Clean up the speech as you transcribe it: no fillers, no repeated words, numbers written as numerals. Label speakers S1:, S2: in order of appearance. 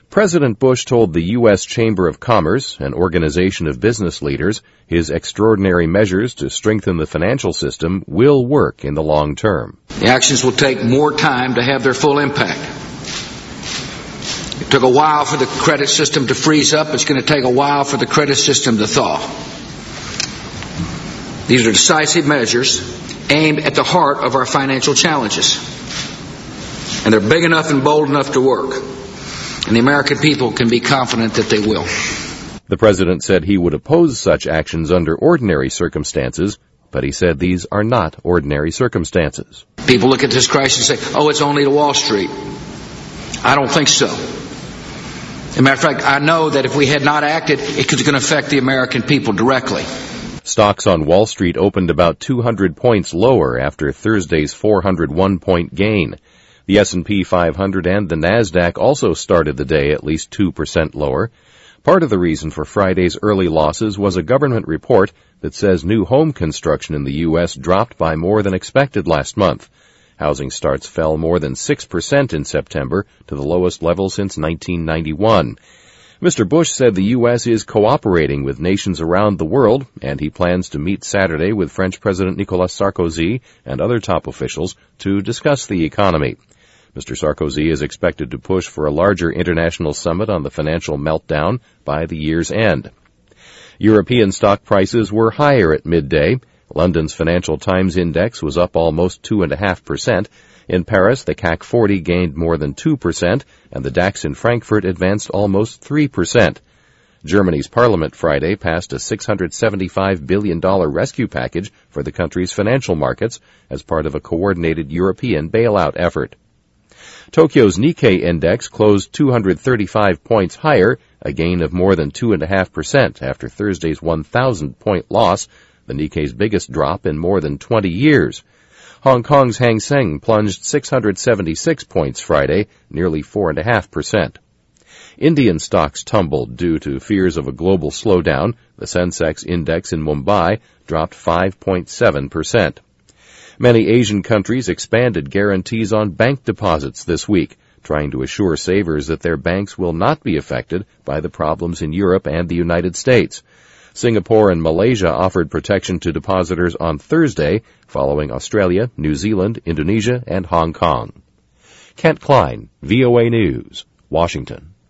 S1: President Bush told the U.S. Chamber of Commerce, an organization of business leaders, his extraordinary measures to strengthen the financial system will work in the long term.
S2: The actions will take more time to have their full impact. It took a while for the credit system to freeze up. It's going to take a while for the credit system to thaw. These are decisive measures aimed at the heart of our financial challenges. And they're big enough and bold enough to work. And the American people can be confident that they will.
S1: The president said he would oppose such actions under ordinary circumstances, but he said these are not ordinary circumstances.
S2: People look at this crisis and say, oh, it's only to Wall Street. I don't think so. As a matter of fact, I know that if we had not acted, it was going to affect the American people directly.
S1: Stocks on Wall Street opened about 200 points lower after Thursday's 401-point gain. The S&P 500 and the NASDAQ also started the day at least 2% lower. Part of the reason for Friday's early losses was a government report that says new home construction in the U.S. dropped by more than expected last month. Housing starts fell more than 6% in September to the lowest level since 1991. Mr. Bush said the U.S. is cooperating with nations around the world, and he plans to meet Saturday with French President Nicolas Sarkozy and other top officials to discuss the economy. Mr. Sarkozy is expected to push for a larger international summit on the financial meltdown by the year's end. European stock prices were higher at midday. London's Financial Times Index was up almost 2.5%. In Paris, the CAC 40 gained more than 2%, and the DAX in Frankfurt advanced almost 3%. Germany's parliament Friday passed a $675 billion rescue package for the country's financial markets as part of a coordinated European bailout effort. Tokyo's Nikkei index closed 235 points higher, a gain of more than 2.5% after Thursday's 1,000-point loss, the Nikkei's biggest drop in more than 20 years. Hong Kong's Hang Seng plunged 676 points Friday, nearly 4.5%. Indian stocks tumbled due to fears of a global slowdown. The Sensex index in Mumbai dropped 5.7%. Many Asian countries expanded guarantees on bank deposits this week, trying to assure savers that their banks will not be affected by the problems in Europe and the United States. Singapore and Malaysia offered protection to depositors on Thursday, following Australia, New Zealand, Indonesia, and Hong Kong. Kent Klein, VOA News, Washington.